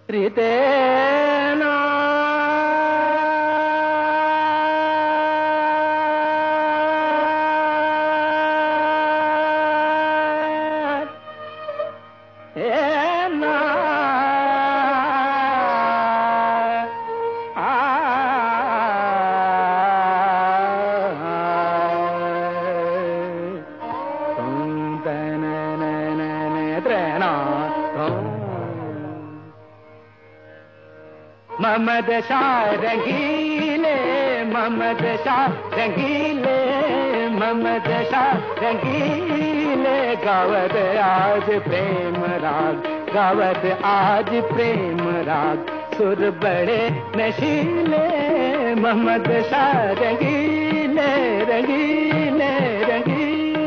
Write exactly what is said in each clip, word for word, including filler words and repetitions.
प्रीतेना ममद शाह रंगीले ममद शाह रंगीले ममद शाह रंगीले गावत आज प्रेम राग गावत आज प्रेम राग सुर बड़े नशीले ममद शाह रंगीले रंगीले रंगीले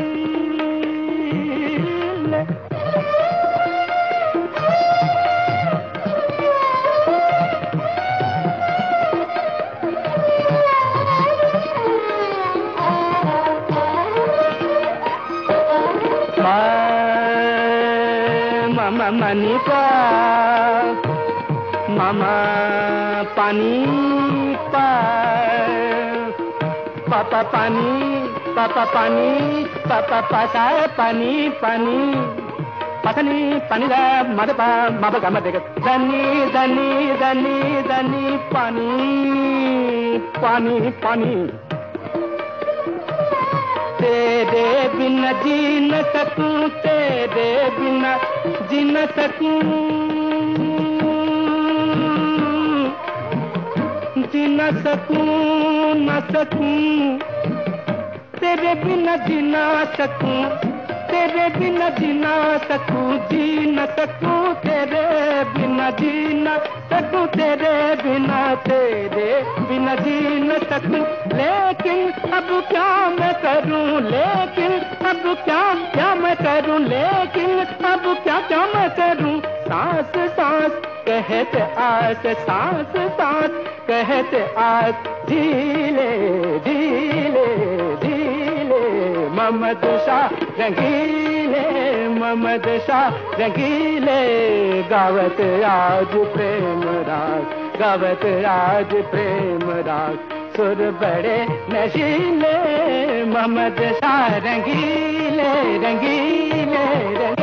मामा मनी पा मामा पानी पा पापा पानी पापा पानी पापा पासा पानी पानी पानी पानी दा मद पा माबा का मद धनी धनी धनी धनी पानी पानी पानी तेरे बिना जी न सकूं तेरे बिना जी न सकूं जी न सकूं न सकूं तेरे बिना जी न सकूं तेरे बिना जी न सकूं जी न सकूं तेरे बिना जी न सकूं तेरे बिना तेरे बिना जी न सकूं लेकिन अब क्या मैं करूं लेकिन अब क्या क्या मैं करूं लेकिन अब क्या क्या मैं करूं सांस सांस कहते आस सांस सांस कहते आस झीले झीले झीले ममद शाह रंगीले ममद शाह रंगीले गावत आज प्रेम राग गावत आज प्रेम राग सुर बड़े नशीले ममद शाह रंगीले रंगीले रंगीले